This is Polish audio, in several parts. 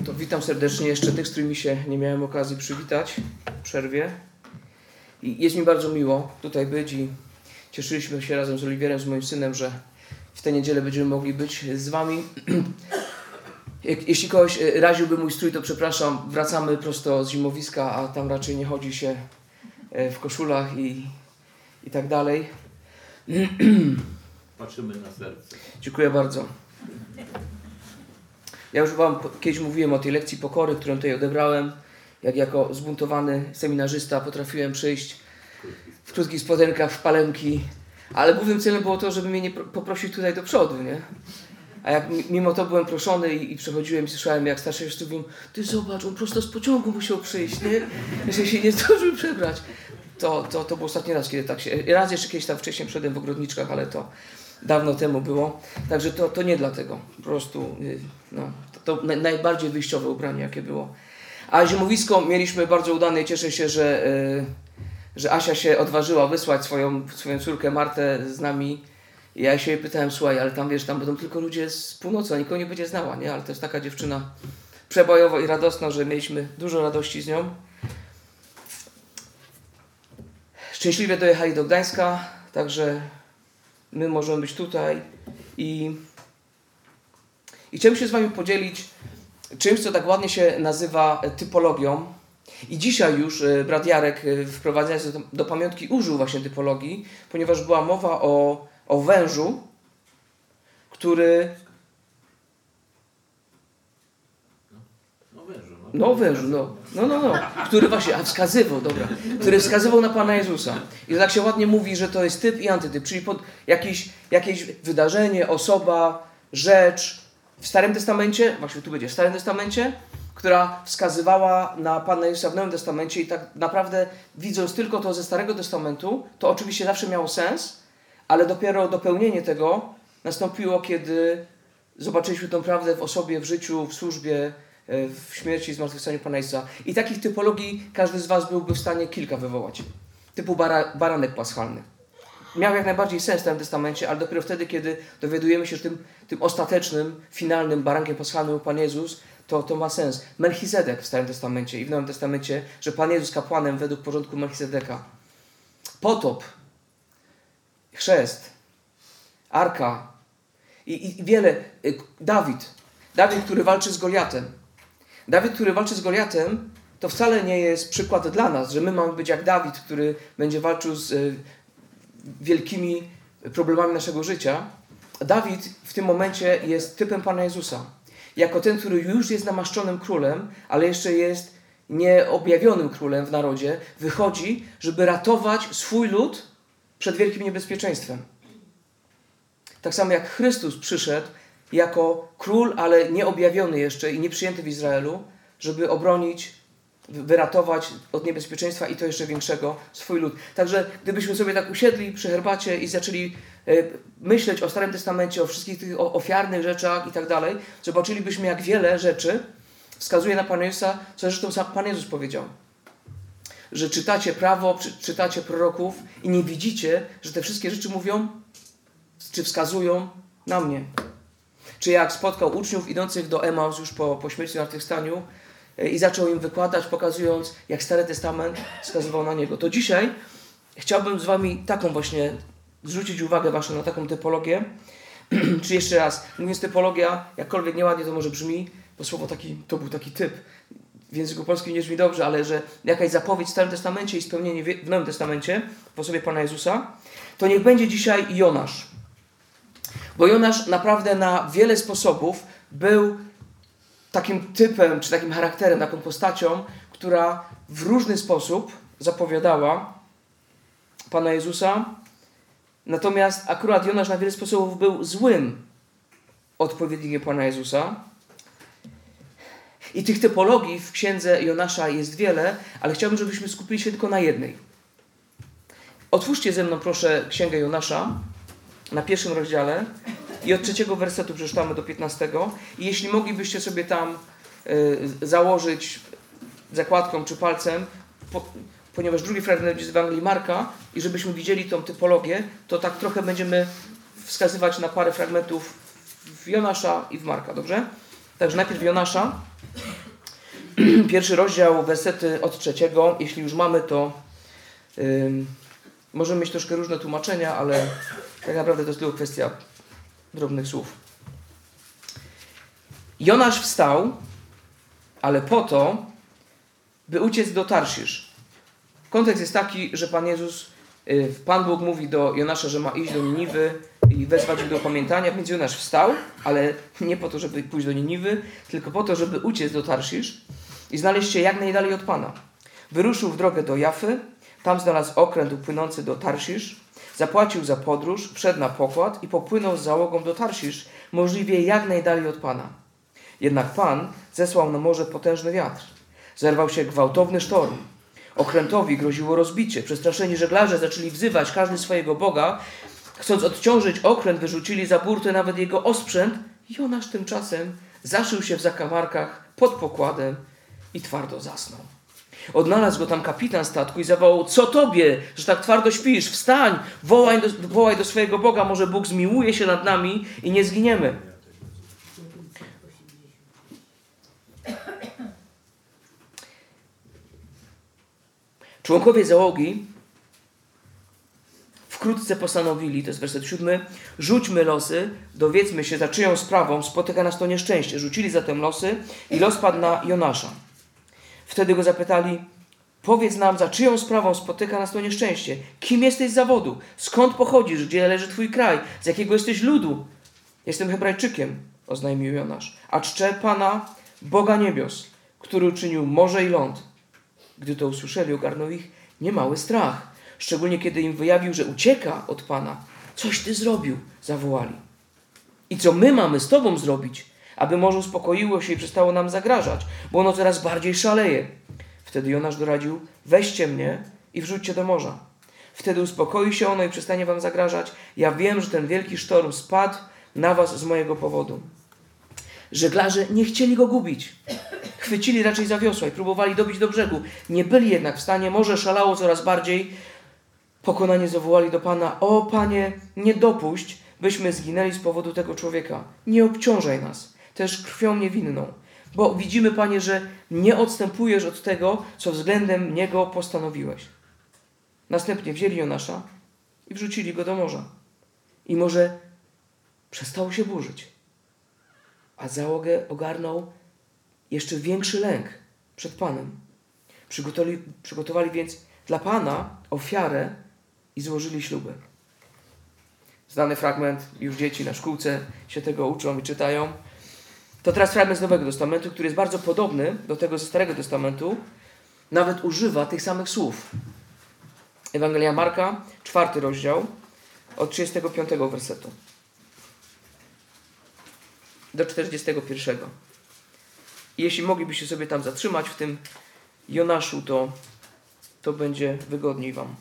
To witam serdecznie jeszcze tych, z którymi się nie miałem okazji przywitać w przerwie. I jest mi bardzo miło tutaj być i cieszyliśmy się razem z Oliwierem, z moim synem, że w tę niedzielę będziemy mogli być z wami. Jeśli kogoś raziłby mój strój, to przepraszam, wracamy prosto z zimowiska, a tam raczej nie chodzi się w koszulach i tak dalej. Patrzymy na serce. Dziękuję bardzo. Ja już wam kiedyś mówiłem o tej lekcji pokory, którą tutaj odebrałem. Jak jako zbuntowany seminarzysta potrafiłem przyjść w krótkich spodenkach, w palemki, ale głównym celem było to, żeby mnie nie poprosić tutaj do przodu, nie? A jak mimo to byłem proszony i przechodziłem i słyszałem, jak starsze siostry mówią: ty zobacz, on prosto z pociągu musiał przyjść, nie? Że się nie zdążył przebrać. To był ostatni raz, kiedy tak się... Raz jeszcze kiedyś tam wcześniej wszedłem w ogrodniczkach, ale to dawno temu było. Także to nie dlatego. Po prostu no, to najbardziej wyjściowe ubranie, jakie było. A zimowisko mieliśmy bardzo udane i cieszę się, że Asia się odważyła wysłać swoją córkę Martę z nami. I ja się jej pytałem: słuchaj, ale tam wiesz, tam będą tylko ludzie z północy, a nikogo nie będzie znała, nie? Ale to jest taka dziewczyna przebojowa i radosna, że mieliśmy dużo radości z nią. Szczęśliwie dojechali do Gdańska, także my możemy być tutaj i chciałem się z wami podzielić czymś, co tak ładnie się nazywa typologią. I dzisiaj już brat Jarek, wprowadzając do pamiątki, użył właśnie typologii, ponieważ była mowa o wężu, który... Który właśnie, który wskazywał na Pana Jezusa. I tak się ładnie mówi, że to jest typ i antytyp, czyli jakieś wydarzenie, osoba, rzecz w Starym Testamencie, właśnie tu będzie w Starym Testamencie, która wskazywała na Pana Jezusa w Nowym Testamencie i tak naprawdę widząc tylko to ze Starego Testamentu, to oczywiście zawsze miało sens, ale dopiero dopełnienie tego nastąpiło, kiedy zobaczyliśmy tę prawdę w osobie, w życiu, w służbie, w śmierci i zmartwychwstaniu Pana Jezusa. I takich typologii każdy z was byłby w stanie kilka wywołać. Typu baranek paschalny. Miał jak najbardziej sens w Starym Testamencie, ale dopiero wtedy, kiedy dowiadujemy się, że tym ostatecznym, finalnym barankiem paschalnym był Pan Jezus, to ma sens. Melchizedek w Starym Testamencie i w Nowym Testamencie, że Pan Jezus kapłanem według porządku Melchizedeka. Potop, chrzest, arka i wiele. Dawid, który walczy z Goliatem. Dawid, który walczy z Goliatem, to wcale nie jest przykład dla nas, że my mamy być jak Dawid, który będzie walczył z wielkimi problemami naszego życia. Dawid w tym momencie jest typem Pana Jezusa. Jako ten, który już jest namaszczonym królem, ale jeszcze jest nieobjawionym królem w narodzie, wychodzi, żeby ratować swój lud przed wielkim niebezpieczeństwem. Tak samo jak Chrystus przyszedł jako król, ale nieobjawiony jeszcze i nieprzyjęty w Izraelu, żeby obronić, wyratować od niebezpieczeństwa i to jeszcze większego swój lud. Także gdybyśmy sobie tak usiedli przy herbacie i zaczęli myśleć o Starym Testamencie, o wszystkich tych ofiarnych rzeczach i tak dalej, zobaczylibyśmy, jak wiele rzeczy wskazuje na Pana Jezusa, co zresztą sam Pan Jezus powiedział. Że czytacie prawo, czytacie proroków i nie widzicie, że te wszystkie rzeczy mówią, czy wskazują na mnie. Czy jak spotkał uczniów idących do Emaus już po śmierci i zmartwychwstaniu i zaczął im wykładać, pokazując, jak Stary Testament wskazywał na Niego. To dzisiaj chciałbym z wami taką właśnie zwrócić uwagę waszą na taką typologię. Czy jeszcze raz, mówiąc typologia, jakkolwiek nieładnie to może brzmi, bo słowo to był taki typ. W języku polskim nie brzmi dobrze, ale że jakaś zapowiedź w Starym Testamencie i spełnienie w Nowym Testamencie w osobie Pana Jezusa, to niech będzie dzisiaj Jonasz. Bo Jonasz naprawdę na wiele sposobów był takim typem, czy takim charakterem, taką postacią, która w różny sposób zapowiadała Pana Jezusa. Natomiast akurat Jonasz na wiele sposobów był złym odpowiednikiem Pana Jezusa. I tych typologii w księdze Jonasza jest wiele, ale chciałbym, żebyśmy skupili się tylko na jednej. Otwórzcie ze mną proszę księgę Jonasza na 1 rozdziale i od 3 wersetu przeczytamy do 15. I jeśli moglibyście sobie tam założyć zakładką czy palcem, ponieważ drugi fragment jest z Ewangelii Marka i żebyśmy widzieli tą typologię, to tak trochę będziemy wskazywać na parę fragmentów w Jonasza i w Marka, dobrze? Także najpierw Jonasza, 1 rozdział, wersety od 3. Jeśli już mamy, to możemy mieć troszkę różne tłumaczenia, ale tak naprawdę to jest tylko kwestia drobnych słów. Jonasz wstał, ale po to, by uciec do Tarszisz. Kontekst jest taki, że Pan Bóg mówi do Jonasza, że ma iść do Niniwy i wezwać ich do opamiętania, więc Jonasz wstał, ale nie po to, żeby pójść do Niniwy, tylko po to, żeby uciec do Tarszisz i znaleźć się jak najdalej od Pana. Wyruszył w drogę do Jafy, tam znalazł okręt płynący do Tarszisz, zapłacił za podróż, wszedł na pokład i popłynął z załogą do Tarszisz, możliwie jak najdalej od Pana. Jednak Pan zesłał na morze potężny wiatr. Zerwał się gwałtowny sztorm. Okrętowi groziło rozbicie. Przestraszeni żeglarze zaczęli wzywać każdy swojego Boga. Chcąc odciążyć okręt, wyrzucili za burtę nawet jego osprzęt. Jonasz tymczasem zaszył się w zakamarkach pod pokładem i twardo zasnął. Odnalazł go tam kapitan statku i zawołał: co tobie, że tak twardo śpisz? Wstań, wołaj do swojego Boga, może Bóg zmiłuje się nad nami i nie zginiemy. Członkowie załogi wkrótce postanowili, to jest werset 7, rzućmy losy, dowiedzmy się, za czyją sprawą spotyka nas to nieszczęście. Rzucili zatem losy i los padł na Jonasza. Wtedy go zapytali: powiedz nam, za czyją sprawą spotyka nas to nieszczęście? Kim jesteś z zawodu? Skąd pochodzisz? Gdzie leży twój kraj? Z jakiego jesteś ludu? Jestem Hebrajczykiem, oznajmił Jonasz, a czczę Pana, Boga niebios, który uczynił morze i ląd. Gdy to usłyszeli, ogarnął ich niemały strach. Szczególnie kiedy im wyjawił, że ucieka od Pana. Coś ty zrobił, zawołali. I co my mamy z tobą zrobić, aby morze uspokoiło się i przestało nam zagrażać, bo ono coraz bardziej szaleje. Wtedy Jonasz doradził: weźcie mnie i wrzućcie do morza. Wtedy uspokoi się ono i przestanie wam zagrażać. Ja wiem, że ten wielki sztorm spadł na was z mojego powodu. Żeglarze nie chcieli go gubić. Chwycili raczej za wiosła i próbowali dobić do brzegu. Nie byli jednak w stanie, morze szalało coraz bardziej. Pokonani zawołali do Pana: o Panie, nie dopuść, byśmy zginęli z powodu tego człowieka. Nie obciążaj nas, też krwią niewinną. Bo widzimy, Panie, że nie odstępujesz od tego, co względem niego postanowiłeś. Następnie wzięli Jonasza i wrzucili go do morza. I morze przestało się burzyć. A załogę ogarnął jeszcze większy lęk przed Panem. Przygotowali więc dla Pana ofiarę i złożyli śluby. Znany fragment, już dzieci na szkółce się tego uczą i czytają. To teraz fragment z Nowego Testamentu, który jest bardzo podobny do tego ze Starego Testamentu. Nawet używa tych samych słów. Ewangelia Marka, 4 rozdział, od 35 wersetu do 41. I jeśli moglibyście sobie tam zatrzymać w tym Jonaszu, to będzie wygodniej wam.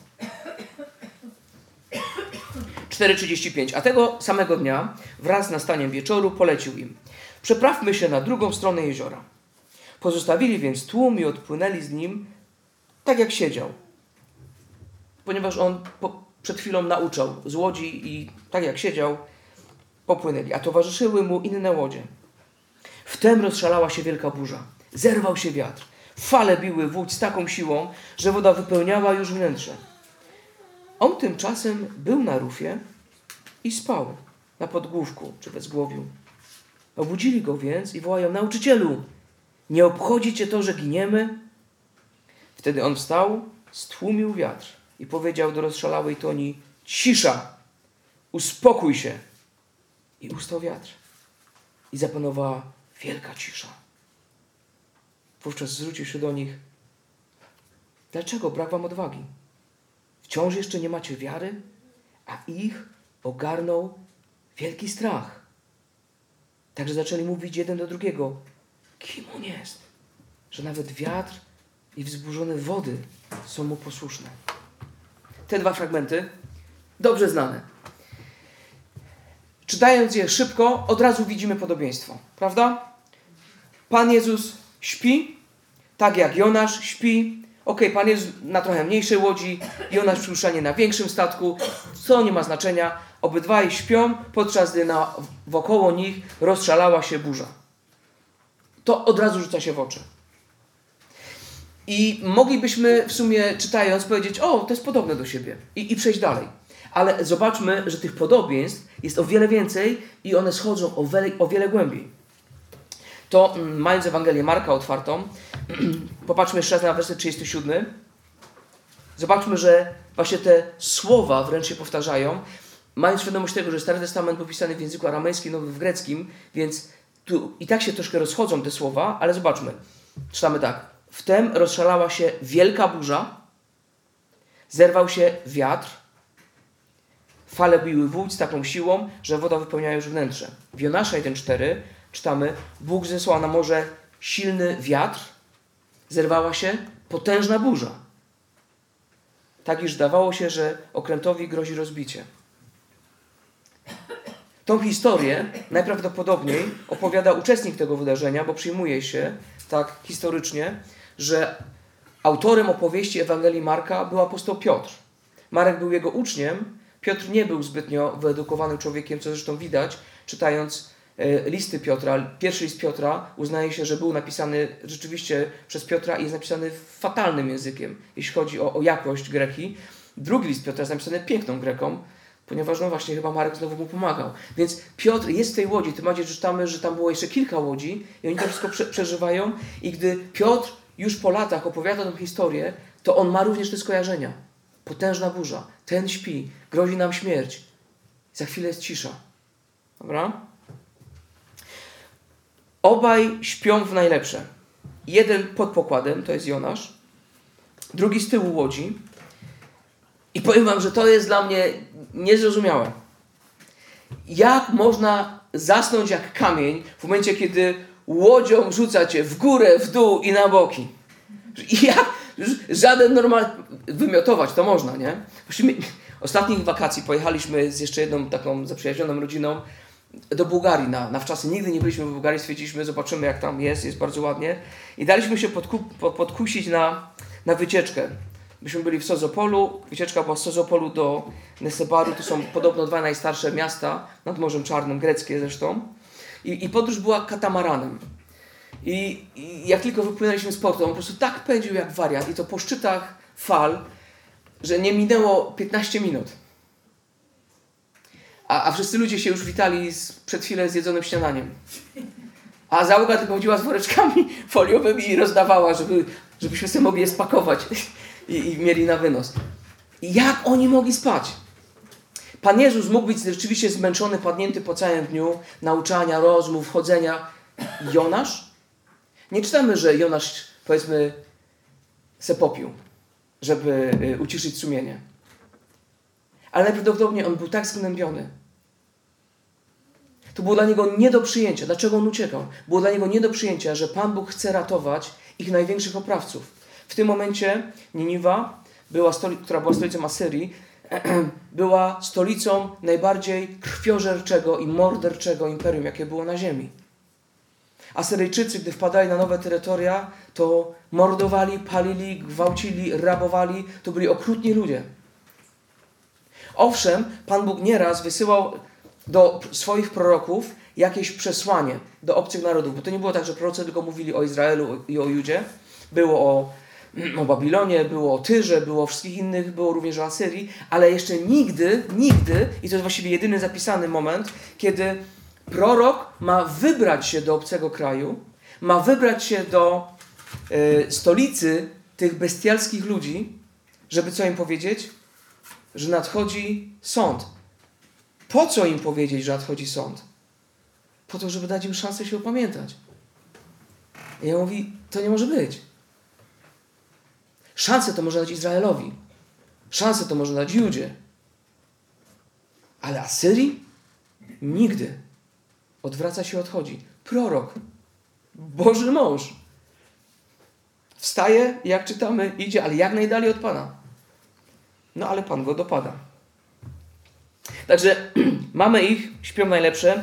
4:35. A tego samego dnia, wraz z nastaniem wieczoru, polecił im: przeprawmy się na drugą stronę jeziora. Pozostawili więc tłum i odpłynęli z nim tak, jak siedział. Ponieważ on przed chwilą nauczał z łodzi i tak, jak siedział, popłynęli. A towarzyszyły mu inne łodzie. Wtem rozszalała się wielka burza. Zerwał się wiatr. Fale biły w łódź z taką siłą, że woda wypełniała już wnętrze. On tymczasem był na rufie i spał na podgłówku czy wezgłowiu. Obudzili go więc i wołają: nauczycielu, nie obchodzi cię to, że giniemy? Wtedy on wstał, stłumił wiatr i powiedział do rozszalałej toni: cisza, uspokój się. I ustał wiatr. I zapanowała wielka cisza. Wówczas zwrócił się do nich: dlaczego brak wam odwagi? Wciąż jeszcze nie macie wiary? A ich ogarnął wielki strach. Także zaczęli mówić jeden do drugiego: kim on jest, że nawet wiatr i wzburzone wody są mu posłuszne. Te dwa fragmenty dobrze znane. Czytając je szybko, od razu widzimy podobieństwo. Prawda? Pan Jezus śpi, tak jak Jonasz śpi. Pan Jezus na trochę mniejszej łodzi, Jonasz przyruszanie na większym statku. Co nie ma znaczenia. Obydwaj śpią, podczas gdy wokoło nich rozszalała się burza. To od razu rzuca się w oczy. I moglibyśmy w sumie, czytając, powiedzieć, o, to jest podobne do siebie i przejść dalej. Ale zobaczmy, że tych podobieństw jest o wiele więcej i one schodzą o wiele głębiej. To mając Ewangelię Marka otwartą, popatrzmy jeszcze raz na werset 37. Zobaczmy, że właśnie te słowa wręcz się powtarzają. Mając świadomość tego, że Stary Testament był pisany w języku aramejskim, nowy w greckim, więc tu i tak się troszkę rozchodzą te słowa, ale zobaczmy. Czytamy tak. Wtem rozszalała się wielka burza, zerwał się wiatr, fale biły w łódź z taką siłą, że woda wypełniała już wnętrze. W Jonasza 1,4 czytamy, Bóg zesłał na morze silny wiatr, zerwała się potężna burza. Tak iż zdawało się, że okrętowi grozi rozbicie. Tą historię najprawdopodobniej opowiada uczestnik tego wydarzenia, bo przyjmuje się tak historycznie, że autorem opowieści Ewangelii Marka był apostoł Piotr. Marek był jego uczniem. Piotr nie był zbytnio wyedukowanym człowiekiem, co zresztą widać, czytając listy Piotra. Pierwszy list Piotra uznaje się, że był napisany rzeczywiście przez Piotra i jest napisany fatalnym językiem, jeśli chodzi o jakość greki. Drugi list Piotra jest napisany piękną greką, ponieważ no właśnie chyba Marek znowu mu pomagał. Więc Piotr jest w tej łodzi. Tym bardziej czytamy, że tam było jeszcze kilka łodzi i oni to wszystko przeżywają. I gdy Piotr już po latach opowiada tę historię, to on ma również te skojarzenia. Potężna burza, ten śpi, grozi nam śmierć. Za chwilę jest cisza. Dobra? Obaj śpią w najlepsze. Jeden pod pokładem, to jest Jonasz, drugi z tyłu łodzi. I powiem wam, że to jest dla mnie niezrozumiałe. Jak można zasnąć jak kamień w momencie, kiedy łodzią rzuca cię w górę, w dół i na boki? Żaden normalny... Wymiotować to można, nie? Właściwie ostatnich wakacji pojechaliśmy z jeszcze jedną taką zaprzyjaźnioną rodziną do Bułgarii na wczasy. Nigdy nie byliśmy w Bułgarii, stwierdziliśmy, zobaczymy jak tam jest bardzo ładnie. I daliśmy się podkusić na wycieczkę. Myśmy byli w Sozopolu, wycieczka była z Sozopolu do Nesebaru, to są podobno 2 najstarsze miasta nad Morzem Czarnym, greckie zresztą. I podróż była katamaranem. I jak tylko wypłynęliśmy z portu, on po prostu tak pędził jak wariat i to po szczytach fal, że nie minęło 15 minut. A wszyscy ludzie się już witali przed chwilę zjedzonym śniadaniem. A załoga tylko chodziła z woreczkami foliowymi i rozdawała, żebyśmy sobie mogli je spakować i mieli na wynos. I jak oni mogli spać? Pan Jezus mógł być rzeczywiście zmęczony, padnięty po całym dniu, nauczania, rozmów, chodzenia. Jonasz? Nie czytamy, że Jonasz, powiedzmy, se popił, żeby uciszyć sumienie. Ale najprawdopodobniej on był tak zgnębiony. To było dla niego nie do przyjęcia. Dlaczego on uciekał? Było dla niego nie do przyjęcia, że Pan Bóg chce ratować ich największych oprawców. W tym momencie Niniwa, która była stolicą Asyrii, była stolicą najbardziej krwiożerczego i morderczego imperium, jakie było na ziemi. Asyryjczycy, gdy wpadali na nowe terytoria, to mordowali, palili, gwałcili, rabowali. To byli okrutni ludzie. Owszem, Pan Bóg nieraz wysyłał do swoich proroków jakieś przesłanie do obcych narodów, bo to nie było tak, że prorocy tylko mówili o Izraelu i o Judzie. Było o Babilonie, było o Tyrze, było o wszystkich innych, było również o Asyrii, ale jeszcze nigdy, i to jest właściwie jedyny zapisany moment, kiedy prorok ma wybrać się do obcego kraju, ma wybrać się do stolicy tych bestialskich ludzi, żeby co im powiedzieć? Że nadchodzi sąd. Po co im powiedzieć, że nadchodzi sąd? Po to, żeby dać im szansę się opamiętać. I ja mówię, to nie może być. Szansę to może dać Izraelowi. Szansę to może dać Judzie. Ale Asyrii? Nigdy. Odwraca się, odchodzi. Prorok. Boży mąż. Wstaje, jak czytamy, idzie, ale jak najdalej od Pana. No ale Pan go dopada. Także mamy ich, śpią najlepsze.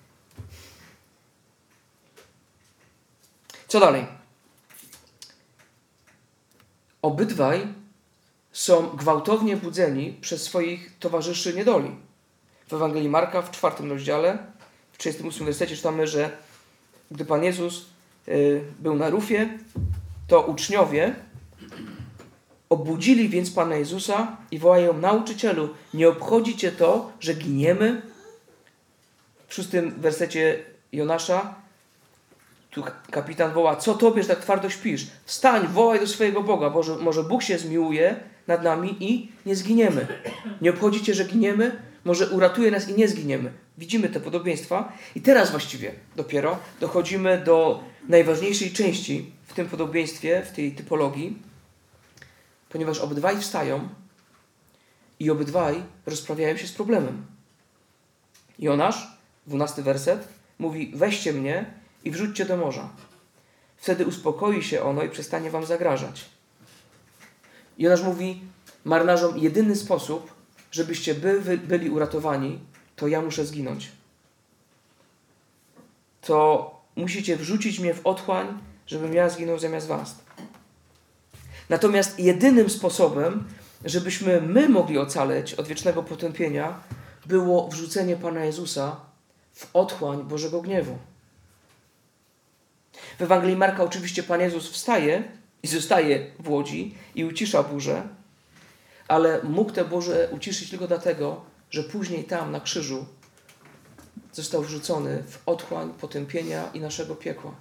Co dalej? Obydwaj są gwałtownie budzeni przez swoich towarzyszy niedoli. W Ewangelii Marka w 4 rozdziale, w 38 wersecie czytamy, że gdy Pan Jezus był na Rufie, to uczniowie Obudzili więc Pana Jezusa i wołają: nauczycielu, nie obchodzi cię to, że giniemy? W 6 wersecie Jonasza tu kapitan woła: co tobie, że tak twardo śpisz? Wstań, wołaj do swojego Boga, bo może Bóg się zmiłuje nad nami i nie zginiemy. Nie obchodzi cię, że giniemy? Może uratuje nas i nie zginiemy. Widzimy te podobieństwa i teraz właściwie dopiero dochodzimy do najważniejszej części w tym podobieństwie, w tej typologii, ponieważ obydwaj wstają i obydwaj rozprawiają się z problemem. Jonasz, 12 werset, mówi: weźcie mnie i wrzućcie do morza. Wtedy uspokoi się ono i przestanie wam zagrażać. Jonasz mówi marynarzom: jedyny sposób, żebyście byli uratowani, to ja muszę zginąć. To musicie wrzucić mnie w otchłań, żebym ja zginął zamiast was. Natomiast jedynym sposobem, żebyśmy my mogli ocaleć od wiecznego potępienia, było wrzucenie Pana Jezusa w otchłań Bożego gniewu. W Ewangelii Marka oczywiście Pan Jezus wstaje i zostaje w łodzi i ucisza burzę, ale mógł tę burzę uciszyć tylko dlatego, że później tam na krzyżu został wrzucony w otchłań potępienia i naszego piekła.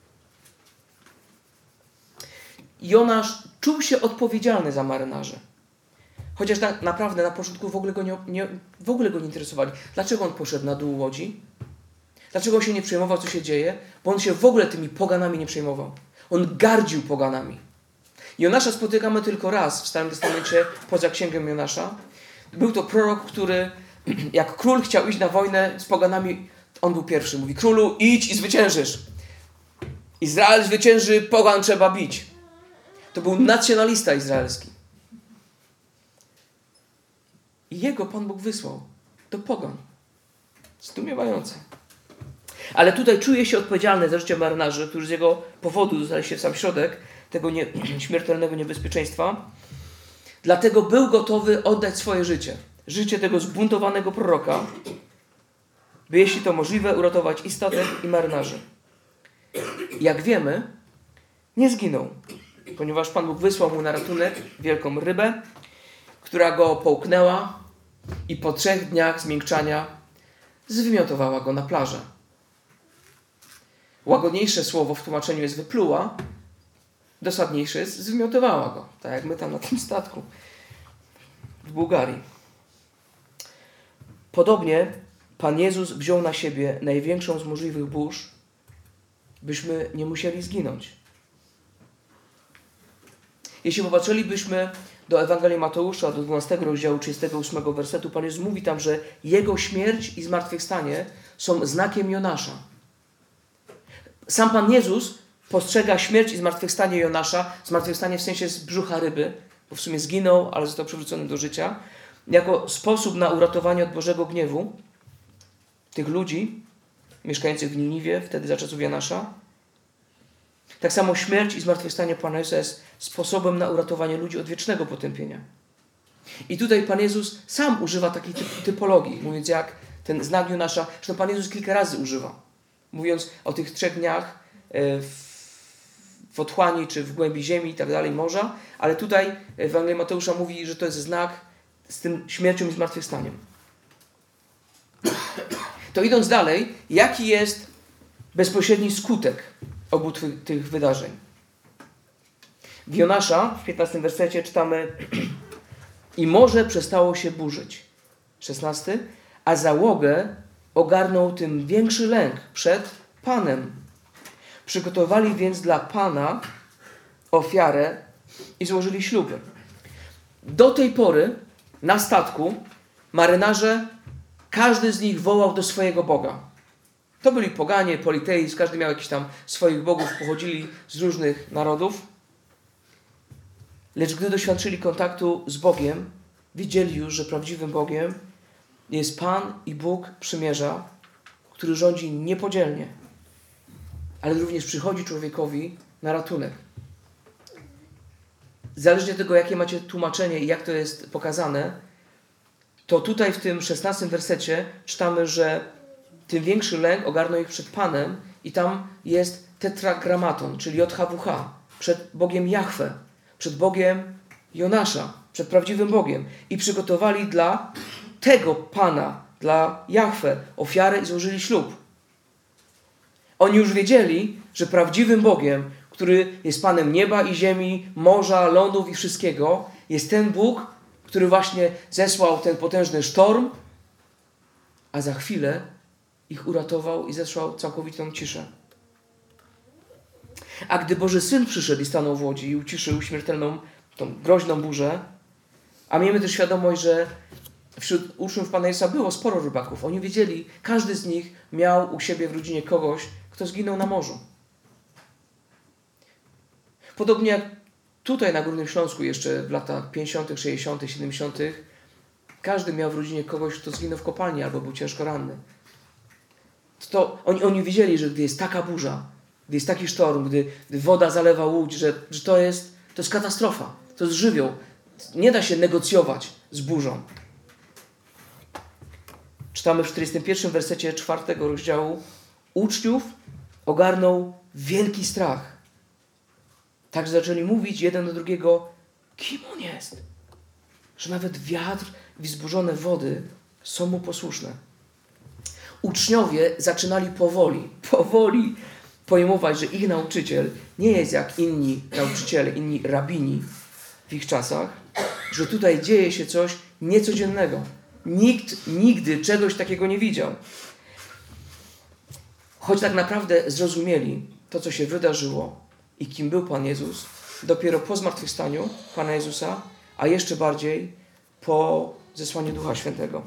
Jonasz czuł się odpowiedzialny za marynarzy. Chociaż naprawdę na początku w ogóle go nie interesowali. Dlaczego on poszedł na dół łodzi? Dlaczego on się nie przejmował, co się dzieje? Bo on się w ogóle tymi poganami nie przejmował. On gardził poganami. Jonasza spotykamy tylko raz w Starym Testamencie poza księgą Jonasza. Był to prorok, który jak król chciał iść na wojnę z poganami, on był pierwszy. Mówi: królu, idź i zwyciężysz. Izrael zwycięży, pogan trzeba bić. To był nacjonalista izraelski. I jego Pan Bóg wysłał do pogan. Zdumiewające. Ale tutaj czuje się odpowiedzialny za życie marynarzy, którzy z jego powodu dostali się w sam środek tego śmiertelnego niebezpieczeństwa. Dlatego był gotowy oddać swoje życie. Życie tego zbuntowanego proroka, by jeśli to możliwe uratować i statek, i marynarzy. Jak wiemy, nie zginął, ponieważ Pan Bóg wysłał mu na ratunek wielką rybę, która go połknęła i po 3 dniach zmiękczania zwymiotowała go na plażę. Łagodniejsze słowo w tłumaczeniu jest wypluła, dosadniejsze jest zwymiotowała go, tak jak my tam na tym statku w Bułgarii. Podobnie Pan Jezus wziął na siebie największą z możliwych burz, byśmy nie musieli zginąć. Jeśli popatrzylibyśmy do Ewangelii Mateusza, do 12 rozdziału 38 wersetu, Pan Jezus mówi tam, że Jego śmierć i zmartwychwstanie są znakiem Jonasza. Sam Pan Jezus postrzega śmierć i zmartwychwstanie Jonasza, zmartwychwstanie w sensie z brzucha ryby, bo w sumie zginął, ale został przywrócony do życia, jako sposób na uratowanie od Bożego gniewu tych ludzi mieszkających w Niniwie, wtedy za czasów Jonasza. Tak samo śmierć i zmartwychwstanie Pana Jezusa jest sposobem na uratowanie ludzi od wiecznego potępienia. I tutaj Pan Jezus sam używa takiej typologii, mówiąc jak ten znak Jonasza, że Pan Jezus kilka razy używa. Mówiąc o tych 3 dniach w otchłani, czy w głębi ziemi i tak dalej, morza, ale tutaj Ewangelia Mateusza mówi, że to jest znak z tym śmiercią i zmartwychwstaniem. To idąc dalej, jaki jest bezpośredni skutek obu tych wydarzeń? W Jonasza, w 15 wersecie czytamy: i morze przestało się burzyć. 16. A załogę ogarnął tym większy lęk przed Panem. Przygotowali więc dla Pana ofiarę i złożyli śluby. Do tej pory na statku marynarze, każdy z nich wołał do swojego Boga. To byli poganie, politeizm, każdy miał jakiś tam swoich bogów, pochodzili z różnych narodów. Lecz gdy doświadczyli kontaktu z Bogiem, widzieli już, że prawdziwym Bogiem jest Pan i Bóg przymierza, który rządzi niepodzielnie, ale również przychodzi człowiekowi na ratunek. Zależnie od tego, jakie macie tłumaczenie i jak to jest pokazane, to tutaj w tym 16 wersecie czytamy, że tym większy lęk ogarnął ich przed Panem i tam jest tetragrammaton, czyli JHWH, przed Bogiem Jahwe, przed Bogiem Jonasza przed prawdziwym Bogiem i przygotowali dla tego Pana, dla Jahwe ofiarę i złożyli ślub. Oni już wiedzieli, że prawdziwym Bogiem, który jest Panem nieba i ziemi, morza, lądów i wszystkiego, jest ten Bóg, który właśnie zesłał ten potężny sztorm, a za chwilę ich uratował i zesłał całkowitą ciszę. A gdy Boży Syn przyszedł i stanął w łodzi i uciszył śmiertelną, tą groźną burzę, a miejmy też świadomość, że wśród uczniów Pana Jezusa było sporo rybaków. Oni wiedzieli, każdy z nich miał u siebie w rodzinie kogoś, kto zginął na morzu. Podobnie jak tutaj na Górnym Śląsku jeszcze w latach 50., 60., 70. każdy miał w rodzinie kogoś, kto zginął w kopalni albo był ciężko ranny. Oni wiedzieli, że gdy jest taka burza, gdy jest taki sztorm, gdy woda zalewa łódź, że to jest katastrofa, to jest żywioł. Nie da się negocjować z burzą. Czytamy w 41 wersecie 4 rozdziału: uczniów ogarnął wielki strach. Tak zaczęli mówić jeden do drugiego, kim on jest, że nawet wiatr i wzburzone wody są mu posłuszne. Uczniowie zaczynali powoli pojmować, że ich nauczyciel nie jest jak inni nauczyciele, inni rabini w ich czasach, że tutaj dzieje się coś niecodziennego. Nikt nigdy czegoś takiego nie widział. Choć tak naprawdę zrozumieli to, co się wydarzyło i kim był Pan Jezus, dopiero po zmartwychwstaniu Pana Jezusa, a jeszcze bardziej po zesłaniu Ducha Świętego.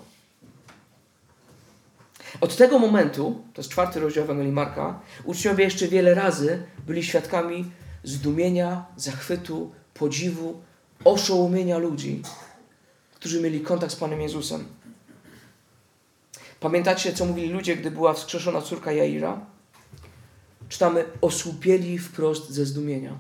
Od tego momentu, to jest 4 rozdział Ewangelii Marka, uczniowie jeszcze wiele razy byli świadkami zdumienia, zachwytu, podziwu, oszołomienia ludzi, którzy mieli kontakt z Panem Jezusem. Pamiętacie, co mówili ludzie, gdy była wskrzeszona córka Jaira? Czytamy, osłupieli wprost ze zdumienia.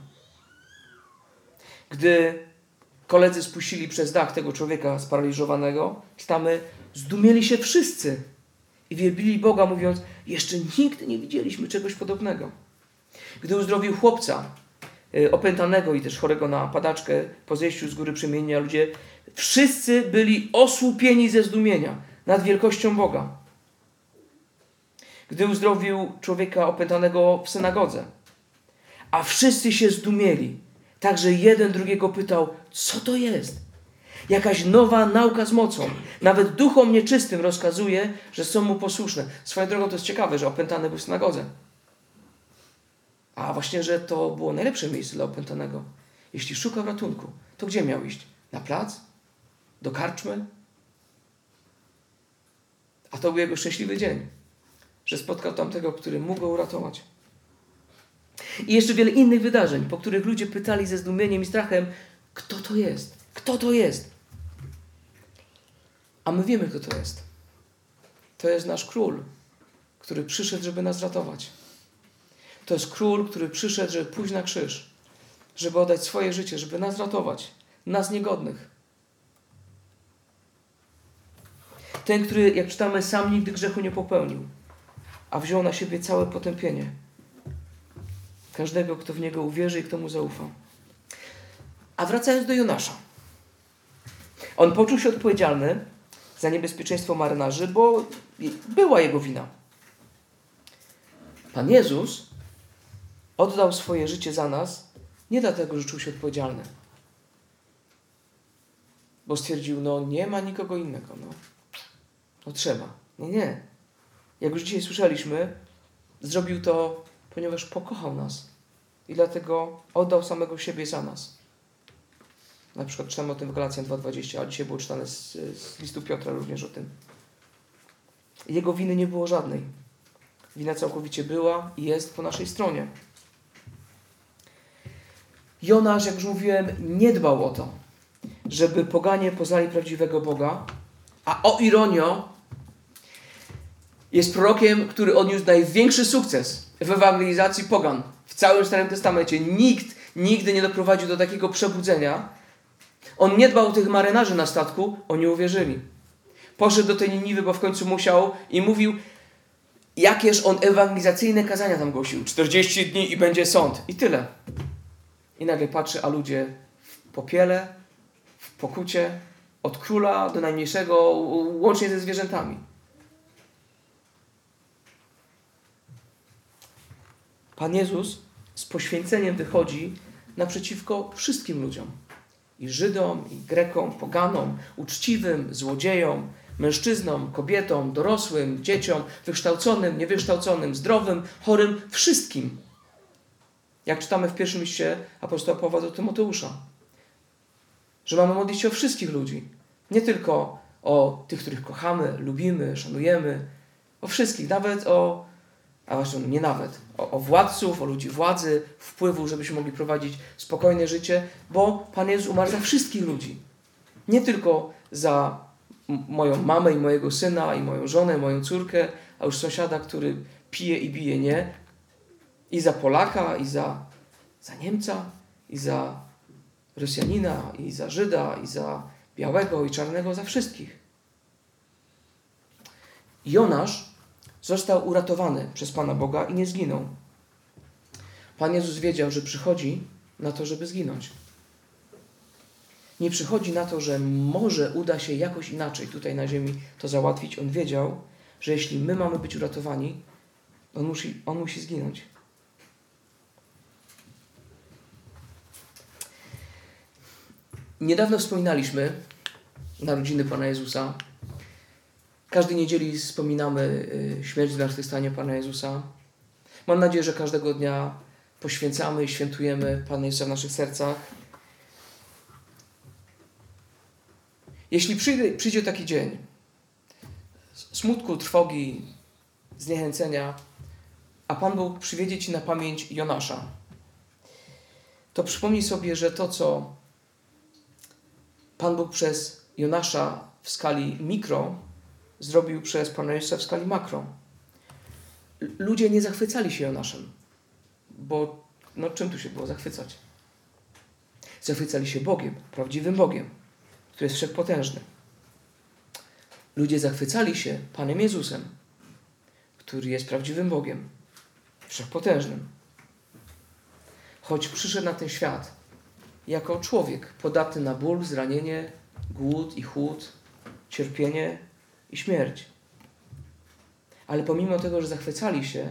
Gdy koledzy spuścili przez dach tego człowieka sparaliżowanego, czytamy, zdumieli się wszyscy i wielbili Boga, mówiąc, jeszcze nigdy nie widzieliśmy czegoś podobnego. Gdy uzdrowił chłopca opętanego i też chorego na padaczkę po zejściu z góry przemienienia, ludzie wszyscy byli osłupieni ze zdumienia nad wielkością Boga. Gdy uzdrowił człowieka opętanego w synagodze, a wszyscy się zdumieli, tak że jeden drugiego pytał, co to jest? Jakaś nowa nauka z mocą. Nawet duchom nieczystym rozkazuje, że są mu posłuszne. Swoją drogą to jest ciekawe, że opętany był w synagodze. A właśnie, że to było najlepsze miejsce dla opętanego. Jeśli szukał ratunku, to gdzie miał iść? Na plac? Do karczmy? A to był jego szczęśliwy dzień, że spotkał tamtego, który mógł go uratować. I jeszcze wiele innych wydarzeń, po których ludzie pytali ze zdumieniem i strachem, kto to jest? Kto to jest? A my wiemy, kto to jest. To jest nasz król, który przyszedł, żeby nas ratować. To jest król, który przyszedł, żeby pójść na krzyż, żeby oddać swoje życie, żeby nas ratować, nas niegodnych. Ten, który, jak czytamy, sam nigdy grzechu nie popełnił, a wziął na siebie całe potępienie każdego, kto w Niego uwierzy i kto Mu zaufa. A wracając do Jonasza. On poczuł się odpowiedzialny za niebezpieczeństwo marynarzy, bo była jego wina. Pan Jezus oddał swoje życie za nas nie dlatego, że czuł się odpowiedzialny. Bo stwierdził, nie ma nikogo innego. Trzeba. Nie. Jak już dzisiaj słyszeliśmy, zrobił to, ponieważ pokochał nas. I dlatego oddał samego siebie za nas. Na przykład czytamy o tym w Galacjan 2:20, a dzisiaj było czytane z listu Piotra również o tym. Jego winy nie było żadnej. Wina całkowicie była i jest po naszej stronie. Jonasz, jak już mówiłem, nie dbał o to, żeby poganie poznali prawdziwego Boga, a o ironio, jest prorokiem, który odniósł największy sukces w ewangelizacji pogan. W całym Starym Testamencie nikt nigdy nie doprowadził do takiego przebudzenia. On nie dbał o tych marynarzy na statku, oni uwierzyli. Poszedł do tej Niniwy, bo w końcu musiał i mówił, jakież on ewangelizacyjne kazania tam głosił. 40 dni i będzie sąd. I tyle. I nagle patrzy, a ludzie w popiele, pokucie, od króla do najmniejszego, łącznie ze zwierzętami. Pan Jezus z poświęceniem wychodzi naprzeciwko wszystkim ludziom. I Żydom, i Grekom, poganom, uczciwym, złodziejom, mężczyznom, kobietom, dorosłym, dzieciom, wykształconym, niewykształconym, zdrowym, chorym, wszystkim. Jak czytamy w pierwszym liście apostoła Pawła do Tymoteusza. Że mamy modlić się o wszystkich ludzi. Nie tylko o tych, których kochamy, lubimy, szanujemy. O wszystkich, nawet o władców, o ludzi władzy, wpływu, żebyśmy mogli prowadzić spokojne życie, bo Pan Jezus umarł za wszystkich ludzi. Nie tylko za moją mamę i mojego syna, i moją żonę, i moją córkę, a już sąsiada, który pije i bije, nie. I za Polaka, i za Niemca, i za Rosjanina, i za Żyda, i za białego i czarnego, za wszystkich. Jonasz został uratowany przez Pana Boga i nie zginął. Pan Jezus wiedział, że przychodzi na to, żeby zginąć. Nie przychodzi na to, że może uda się jakoś inaczej tutaj na ziemi to załatwić. On wiedział, że jeśli my mamy być uratowani, on musi zginąć. Niedawno wspominaliśmy narodziny Pana Jezusa. Każdej niedzieli wspominamy śmierć i zmartwychwstanie Pana Jezusa. Mam nadzieję, że każdego dnia poświęcamy i świętujemy Pana Jezusa w naszych sercach. Jeśli przyjdzie taki dzień smutku, trwogi, zniechęcenia, a Pan Bóg przywiedzie Ci na pamięć Jonasza, to przypomnij sobie, że to, co Pan Bóg przez Jonasza w skali mikro zrobił przez Pana Jezusa w skali makro. Ludzie nie zachwycali się Jonaszem, bo czym tu się było zachwycać? Zachwycali się Bogiem, prawdziwym Bogiem, który jest wszechpotężny. Ludzie zachwycali się Panem Jezusem, który jest prawdziwym Bogiem, wszechpotężnym. Choć przyszedł na ten świat jako człowiek podatny na ból, zranienie, głód i chłód, cierpienie i śmierć. Ale pomimo tego, że zachwycali się,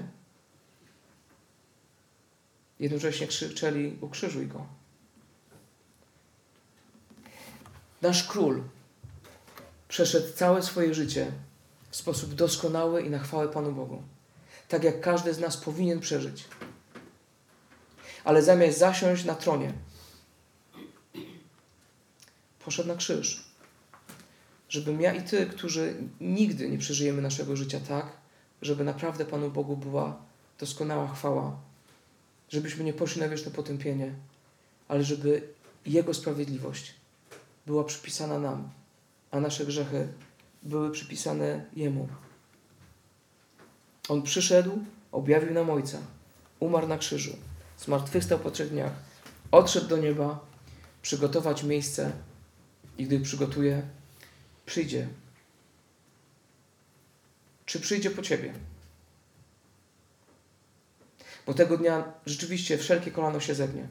jednocześnie krzyczeli: ukrzyżuj go. Nasz król przeszedł całe swoje życie w sposób doskonały i na chwałę Panu Bogu. Tak jak każdy z nas powinien przeżyć. Ale zamiast zasiąść na tronie, poszedł na krzyż. Żebym ja i Ty, którzy nigdy nie przeżyjemy naszego życia tak, żeby naprawdę Panu Bogu była doskonała chwała. Żebyśmy nie poszli na wieczne potępienie, ale żeby Jego sprawiedliwość była przypisana nam, a nasze grzechy były przypisane Jemu. On przyszedł, objawił nam Ojca, umarł na krzyżu, zmartwychwstał po 3 dniach, odszedł do nieba, przygotować miejsce i gdy przygotuje, przyjdzie. Czy przyjdzie po Ciebie? Bo tego dnia rzeczywiście wszelkie kolano się zegnie.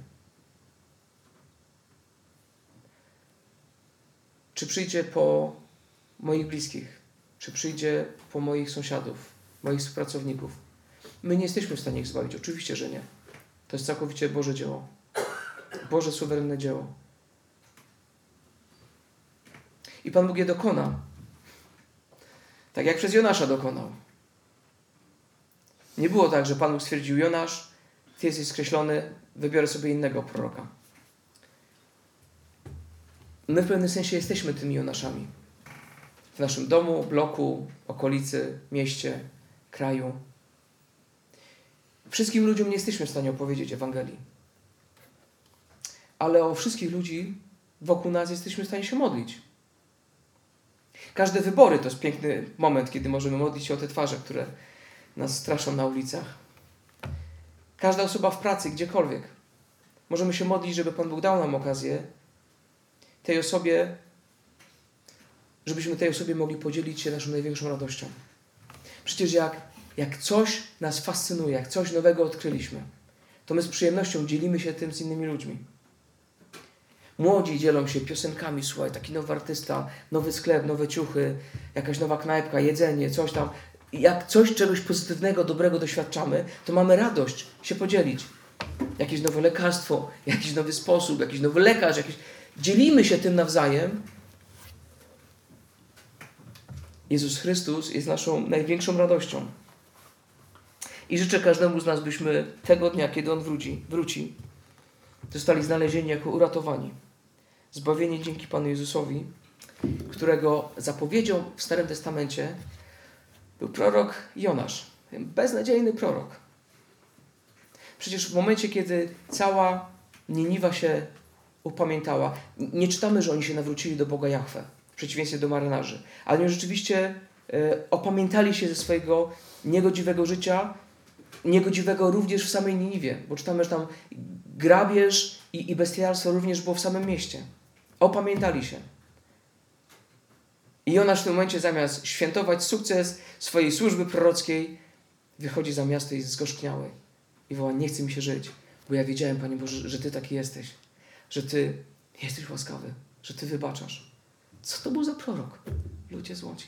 Czy przyjdzie po moich bliskich? Czy przyjdzie po moich sąsiadów, moich współpracowników? My nie jesteśmy w stanie ich zbawić. Oczywiście, że nie. To jest całkowicie Boże dzieło. Boże suwerenne dzieło. I Pan Bóg je dokona. Tak jak przez Jonasza dokonał. Nie było tak, że Pan Bóg stwierdził: Jonasz, Ty jesteś skreślony, wybiorę sobie innego proroka. My w pewnym sensie jesteśmy tymi Jonaszami. W naszym domu, bloku, okolicy, mieście, kraju. Wszystkim ludziom nie jesteśmy w stanie opowiedzieć Ewangelii. Ale o wszystkich ludzi wokół nas jesteśmy w stanie się modlić. Każde wybory to jest piękny moment, kiedy możemy modlić się o te twarze, które nas straszą na ulicach. Każda osoba w pracy, gdziekolwiek. Możemy się modlić, żeby Pan Bóg dał nam okazję tej osobie, żebyśmy tej osobie mogli podzielić się naszą największą radością. Przecież jak coś nas fascynuje, jak coś nowego odkryliśmy, to my z przyjemnością dzielimy się tym z innymi ludźmi. Młodzi dzielą się piosenkami, słuchaj, taki nowy artysta, nowy sklep, nowe ciuchy, jakaś nowa knajpka, jedzenie, coś tam. Jak czegoś pozytywnego, dobrego doświadczamy, to mamy radość się podzielić. Jakieś nowe lekarstwo, jakiś nowy sposób, jakiś nowy lekarz, dzielimy się tym nawzajem. Jezus Chrystus jest naszą największą radością. I życzę każdemu z nas, byśmy tego dnia, kiedy On wróci, zostali znalezieni jako uratowani. Zbawieni dzięki Panu Jezusowi, którego zapowiedzią w Starym Testamencie był prorok Jonasz. Beznadziejny prorok. Przecież w momencie, kiedy cała Niniwa się upamiętała, nie czytamy, że oni się nawrócili do Boga Jahwe, w przeciwieństwie do marynarzy. Ale oni rzeczywiście opamiętali się ze swojego niegodziwego życia, niegodziwego również w samej Niniwie, bo czytamy, że tam grabież i bestialstwo również było w samym mieście. Opamiętali się. I Jonasz w tym momencie, zamiast świętować sukces swojej służby prorockiej, wychodzi za miasto i jest zgorzkniały. I woła: nie chce mi się żyć, bo ja wiedziałem, Panie Boże, że Ty taki jesteś, że Ty jesteś łaskawy, że Ty wybaczasz. Co to był za prorok? Ludzie złoci.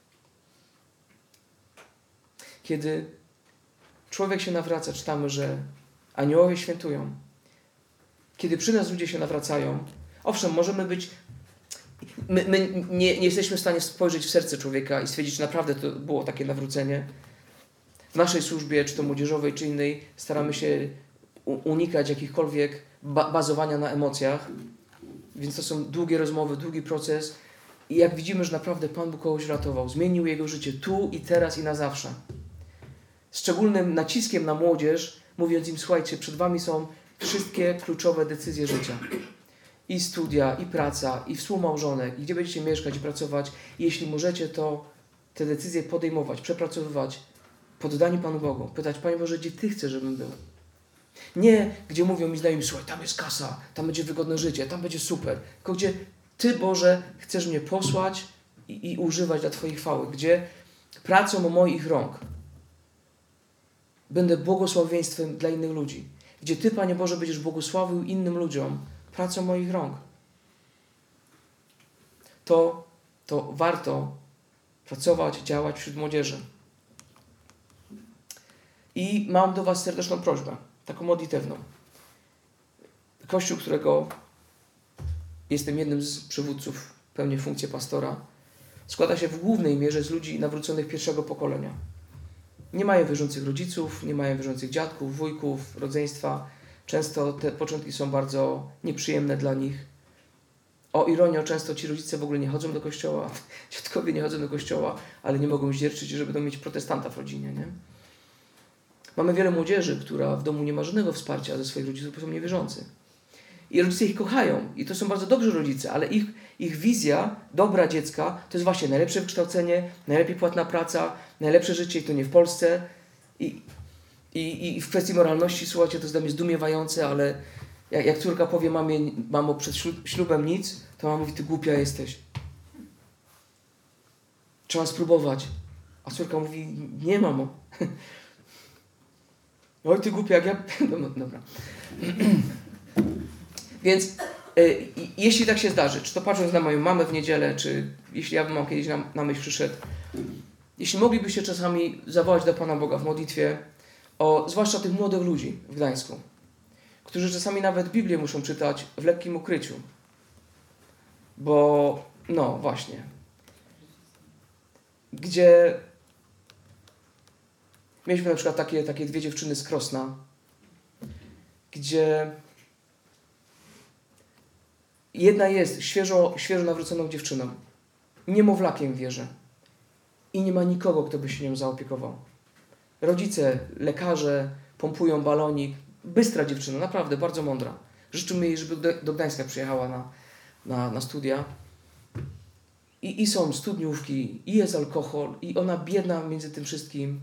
Kiedy człowiek się nawraca, czytamy, że aniołowie świętują. Kiedy przy nas ludzie się nawracają, owszem, możemy być... My nie jesteśmy w stanie spojrzeć w serce człowieka i stwierdzić, czy naprawdę to było takie nawrócenie. W naszej służbie, czy to młodzieżowej, czy innej, staramy się unikać jakichkolwiek bazowania na emocjach. Więc to są długie rozmowy, długi proces. I jak widzimy, że naprawdę Pan Bóg kogoś ratował, zmienił jego życie tu i teraz i na zawsze. Szczególnym naciskiem na młodzież, mówiąc im: słuchajcie, przed wami są wszystkie kluczowe decyzje życia. I studia, i praca, i współmałżonek, i gdzie będziecie mieszkać i pracować. I jeśli możecie, to te decyzje podejmować, przepracowywać, poddani Panu Bogu. Pytać: Panie Boże, gdzie Ty chcesz, żebym był? Nie, gdzie mówią mi znajomi: słuchaj, tam jest kasa, tam będzie wygodne życie, tam będzie super. Tylko gdzie Ty, Boże, chcesz mnie posłać i używać dla Twojej chwały. Gdzie pracą moich rąk będę błogosławieństwem dla innych ludzi. Gdzie Ty, Panie Boże, będziesz błogosławił innym ludziom pracą moich rąk. To warto pracować, działać wśród młodzieży. I mam do Was serdeczną prośbę, taką modlitewną. Kościół, którego jestem jednym z przywódców, pełnię funkcję pastora, składa się w głównej mierze z ludzi nawróconych pierwszego pokolenia. Nie mają wierzących rodziców, nie mają wierzących dziadków, wujków, rodzeństwa. Często te początki są bardzo nieprzyjemne dla nich. O ironio, często ci rodzice w ogóle nie chodzą do kościoła, dziadkowie nie chodzą do kościoła, ale nie mogą zdzierżyć, że będą mieć protestanta w rodzinie. Nie? Mamy wiele młodzieży, która w domu nie ma żadnego wsparcia ze swoich rodziców, bo są niewierzący. I rodzice ich kochają. I to są bardzo dobrzy rodzice, ale ich wizja dobra dziecka to jest właśnie najlepsze wykształcenie, najlepiej płatna praca, najlepsze życie, i to nie w Polsce. I w kwestii moralności, słuchajcie, to jest dla mnie zdumiewające, ale jak córka powie mamie: mamo, przed ślubem nic, to mama mówi: ty głupia jesteś. Trzeba spróbować. A córka mówi: nie, mamo. Oj, ty głupia, jak ja... No, dobra. Więc jeśli tak się zdarzy, czy to patrząc na moją mamę w niedzielę, czy jeśli ja bym mam kiedyś na myśl przyszedł, jeśli moglibyście czasami zawołać do Pana Boga w modlitwie zwłaszcza tych młodych ludzi w Gdańsku, którzy czasami nawet Biblię muszą czytać w lekkim ukryciu. Bo, no właśnie, gdzie mieliśmy na przykład takie dwie dziewczyny z Krosna, gdzie jedna jest świeżo nawróconą dziewczyną, niemowlakiem w wierze i nie ma nikogo, kto by się nią zaopiekował. Rodzice, lekarze pompują balonik. Bystra dziewczyna, naprawdę bardzo mądra. Życzymy jej, żeby do Gdańska przyjechała na studia. I są studniówki, i jest alkohol, i ona biedna między tym wszystkim.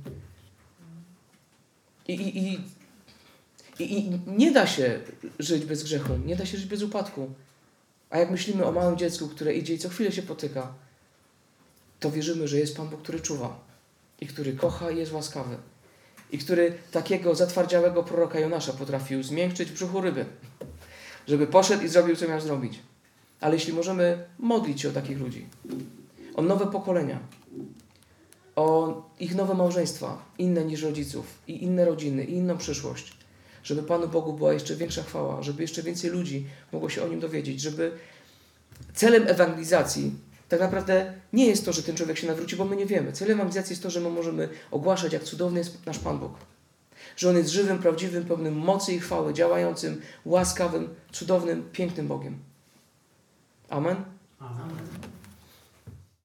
I nie da się żyć bez grzechu, nie da się żyć bez upadku. A jak myślimy o małym dziecku, które idzie i co chwilę się potyka, to wierzymy, że jest Pan Bóg, który czuwa i który kocha i jest łaskawy. I który takiego zatwardziałego proroka Jonasza potrafił zmiękczyć w brzuchu ryby. żeby poszedł i zrobił, co miał zrobić. Ale jeśli możemy modlić się o takich ludzi, o nowe pokolenia, o ich nowe małżeństwa, inne niż rodziców, i inne rodziny, i inną przyszłość, żeby Panu Bogu była jeszcze większa chwała, żeby jeszcze więcej ludzi mogło się o Nim dowiedzieć, żeby celem ewangelizacji tak naprawdę nie jest to, że ten człowiek się nawróci, bo my nie wiemy. Celem ewangelizacji jest to, że my możemy ogłaszać, jak cudowny jest nasz Pan Bóg. Że On jest żywym, prawdziwym, pełnym mocy i chwały, działającym, łaskawym, cudownym, pięknym Bogiem. Amen? Amen.